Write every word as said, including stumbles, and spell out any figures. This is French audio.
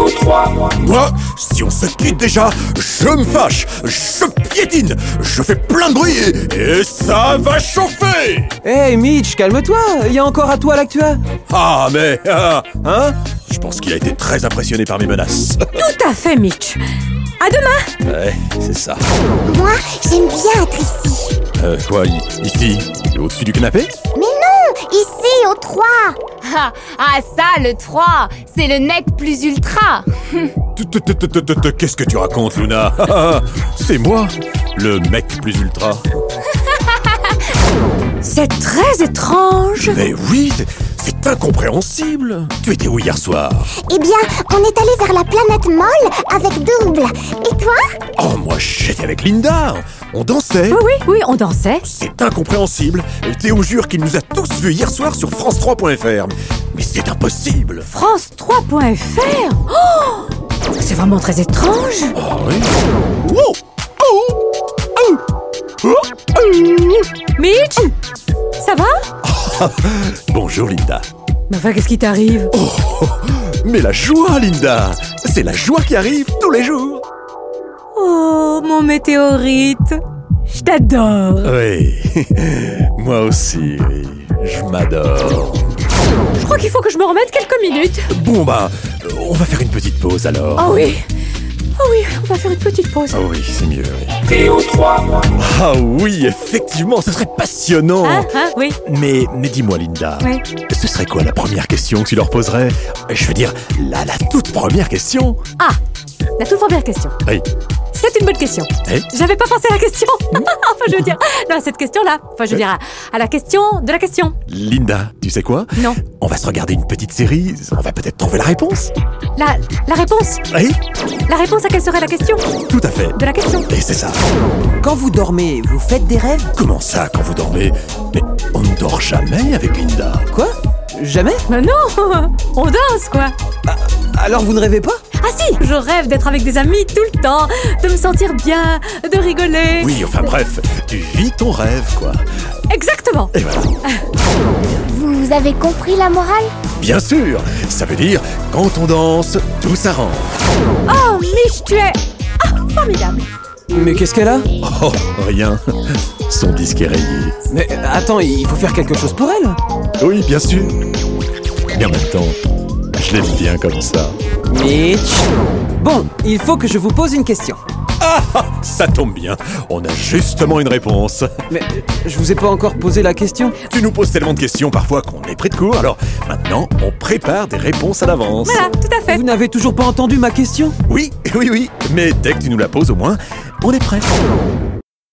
Théo trois. Moi, si on se quitte déjà, je me fâche, je piétine, je fais plein de bruit et, et ça va chauffer. Hey Mitch, calme-toi, il y a encore à toi l'actua. Ah mais, ah, hein je pense qu'il a été très impressionné par mes menaces. Tout à fait, Mitch. À demain. Ouais, c'est ça. Moi, j'aime bien être ici. Euh, quoi, i- ici au-dessus du canapé? Mais non, ici, au trois. Ah, ah ça, le trois, c'est le nec plus ultra. Qu'est-ce que tu racontes, Luna? C'est moi, le mec plus ultra. C'est très étrange. Mais oui, c'est- c'est incompréhensible. Tu étais où hier soir? Eh bien, on est allé vers la planète molle avec Double. Et toi? Oh, moi j'étais avec Linda. On dansait. Oui, oui, oui, on dansait. C'est incompréhensible. Théo jure qu'il nous a tous vus hier soir sur France trois point F R. Mais c'est impossible. France trois point F R. Oh, c'est vraiment très étrange. Oh oui. Wow. Mitch, ça va? Bonjour Linda. Mais enfin, qu'est-ce qui t'arrive? Oh, mais la joie, Linda. C'est la joie qui arrive tous les jours. Oh, mon météorite. Je t'adore. Oui, moi aussi, oui. Je m'adore. Je crois qu'il faut que je me remette quelques minutes. Bon bah, on va faire une petite pause alors. Oh oui. Oh oui, on va faire une petite pause. Ah oui, c'est mieux. Oui. Théo trois. Ah oui, effectivement, ce serait passionnant. Hein, hein, oui. Mais, mais dis-moi, Linda, Oui. ce serait quoi la première question que tu leur poserais? Je veux dire, la, la toute première question. Ah, la toute première question. Oui. C'est une bonne question. Eh J'avais pas pensé à la question. Enfin, je veux dire, non, à cette question-là. Enfin, je veux dire, à, à la question de la question. Linda, tu sais quoi? Non. On va se regarder une petite série, on va peut-être trouver la réponse. La, la réponse. Oui, La réponse à quelle serait la question tout à fait. de la question. Et c'est ça. Quand vous dormez, vous faites des rêves? Comment ça, quand vous dormez? Mais on ne dort jamais avec Linda. Quoi? Jamais? Mais non, on danse, quoi. Alors vous ne rêvez pas? Ah si, je rêve d'être avec des amis tout le temps, de me sentir bien, de rigoler. Oui, enfin bref, tu vis ton rêve, quoi. Exactement. Et voilà. Vous avez compris la morale? Bien sûr, ça veut dire, quand on danse, tout s'arrange. Oh, Mich, tu es ah, formidable. Mais qu'est-ce qu'elle a? Oh, rien. Son disque est rayé. Mais attends, il faut faire quelque chose pour elle. Oui, bien sûr. Mais en même temps, je l'aime bien comme ça. Mitch. Bon, il faut que je vous pose une question. Ah, ça tombe bien. On a justement une réponse. Mais euh, je vous ai pas encore posé la question. Tu nous poses tellement de questions parfois qu'on est pris de court, alors maintenant, on prépare des réponses à l'avance. Voilà, tout à fait. Vous n'avez toujours pas entendu ma question? Oui, oui, oui. Mais dès que tu nous la poses au moins, on est prêt.